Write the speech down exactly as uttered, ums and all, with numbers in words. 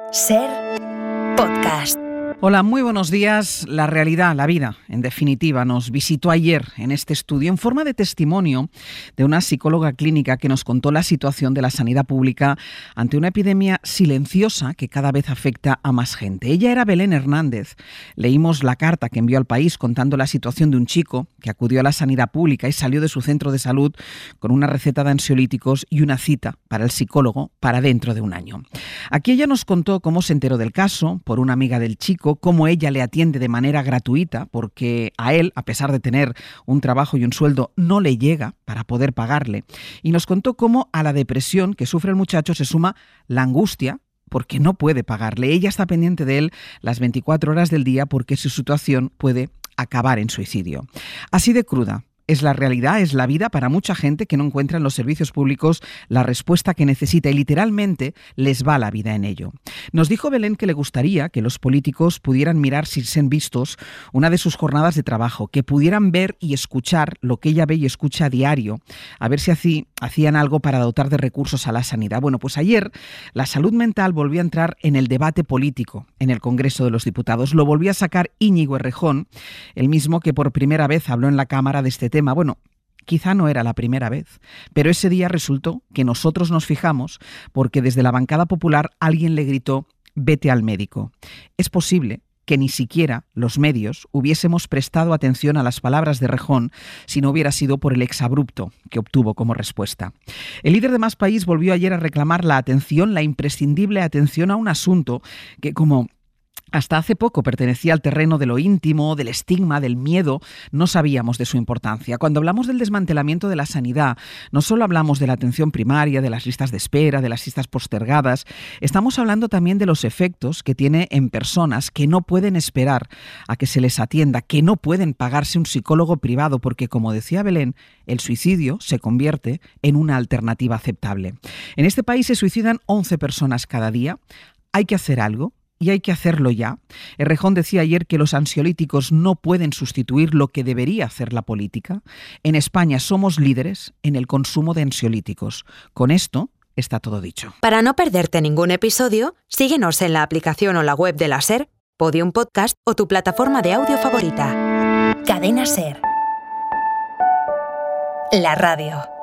Ser podcast. Hola, muy buenos días. La realidad, la vida, en definitiva, nos visitó ayer en este estudio en forma de testimonio de una psicóloga clínica que nos contó la situación de la sanidad pública ante una epidemia silenciosa que cada vez afecta a más gente. Ella era Belén Hernández. Leímos la carta que envió al país contando la situación de un chico que acudió a la sanidad pública y salió de su centro de salud con una receta de ansiolíticos y una cita para el psicólogo para dentro de un año. Aquí ella nos contó cómo se enteró del caso por una amiga del chico, cómo ella le atiende de manera gratuita porque a él, a pesar de tener un trabajo y un sueldo, no le llega para poder pagarle. Y nos contó cómo a la depresión que sufre el muchacho se suma la angustia porque no puede pagarle. Ella está pendiente de él las veinticuatro horas del día porque su situación puede acabar en suicidio. Así de cruda es la realidad, es la vida para mucha gente que no encuentra en los servicios públicos la respuesta que necesita y literalmente les va la vida en ello. Nos dijo Belén que le gustaría que los políticos pudieran mirar sin ser vistos una de sus jornadas de trabajo, que pudieran ver y escuchar lo que ella ve y escucha a diario, a ver si así hacían algo para dotar de recursos a la sanidad. Bueno, pues ayer la salud mental volvió a entrar en el debate político en el Congreso de los Diputados. Lo volvió a sacar Íñigo Errejón, el mismo que por primera vez habló en la Cámara de este tema. Bueno, quizá no era la primera vez, pero ese día resultó que nosotros nos fijamos porque desde la bancada popular alguien le gritó: vete al médico. Es posible que ni siquiera los medios hubiésemos prestado atención a las palabras de Errejón si no hubiera sido por el exabrupto que obtuvo como respuesta. El líder de Más País volvió ayer a reclamar la atención, la imprescindible atención a un asunto que, como hasta hace poco pertenecía al terreno de lo íntimo, del estigma, del miedo, no sabíamos de su importancia. Cuando hablamos del desmantelamiento de la sanidad, no solo hablamos de la atención primaria, de las listas de espera, de las listas postergadas, estamos hablando también de los efectos que tiene en personas que no pueden esperar a que se les atienda, que no pueden pagarse un psicólogo privado, porque, como decía Belén, el suicidio se convierte en una alternativa aceptable. En este país se suicidan once personas cada día. Hay que hacer algo. Y hay que hacerlo ya. Errejón decía ayer que los ansiolíticos no pueden sustituir lo que debería hacer la política. En España somos líderes en el consumo de ansiolíticos. Con esto está todo dicho. Para no perderte ningún episodio, síguenos en la aplicación o la web de la SER, Podium Podcast o tu plataforma de audio favorita. Cadena SER. La radio.